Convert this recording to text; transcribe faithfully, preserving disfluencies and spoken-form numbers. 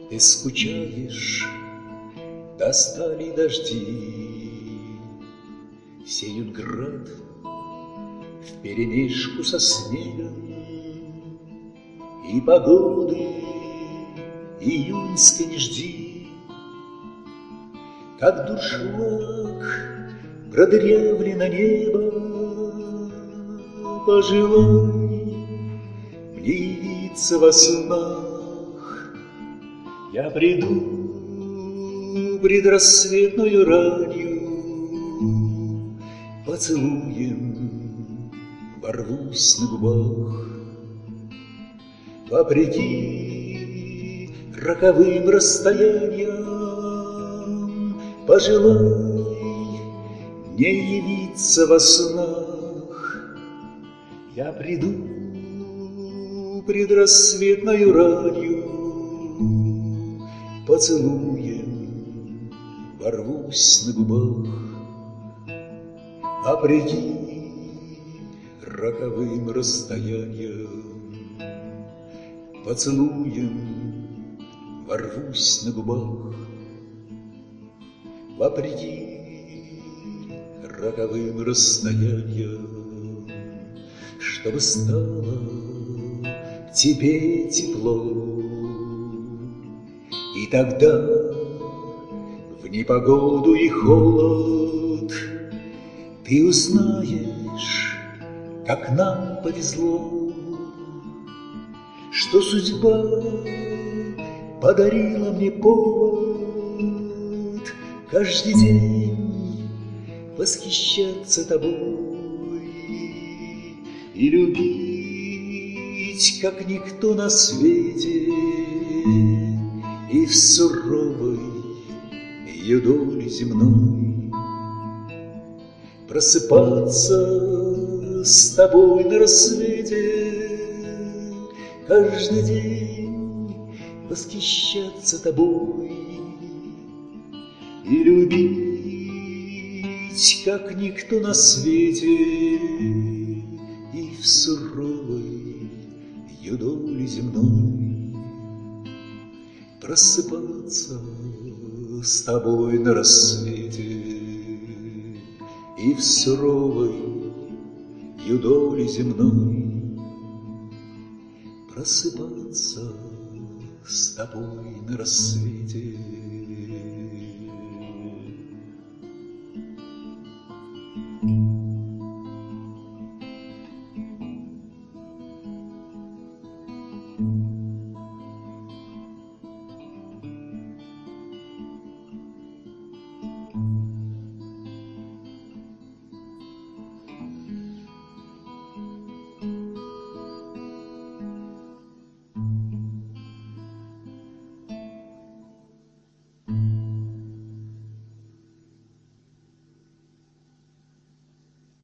Ты скучаешь, достали дожди, сеют град вперемешку со снегом, и погоды июньской не жди. Как дуршлаг продырявлено небо, пожелай мне явиться во снах. Я приду предрассветною ранью, поцелуем ворвусь на губах. Вопреки роковым расстояниям, пожелай мне явиться во снах. Я приду предрассветною ранью, поцелуем ворвусь на губах. Вопреки роковым расстояниям, поцелуем ворвусь на губах. Вопреки роковым расстояниям, чтобы стало тебе тепло. И тогда в непогоду и холод ты узнаешь, как нам повезло, что судьба подарила мне повод каждый день восхищаться тобой и любить, как никто на свете, и в суровой юдоли земной просыпаться с тобой на рассвете, каждый день восхищаться тобой и любить, как никто на свете, и в суровой юдоли земной просыпаться с тобой на рассвете, и в суровой юдоли земной просыпаться с тобой на рассвете.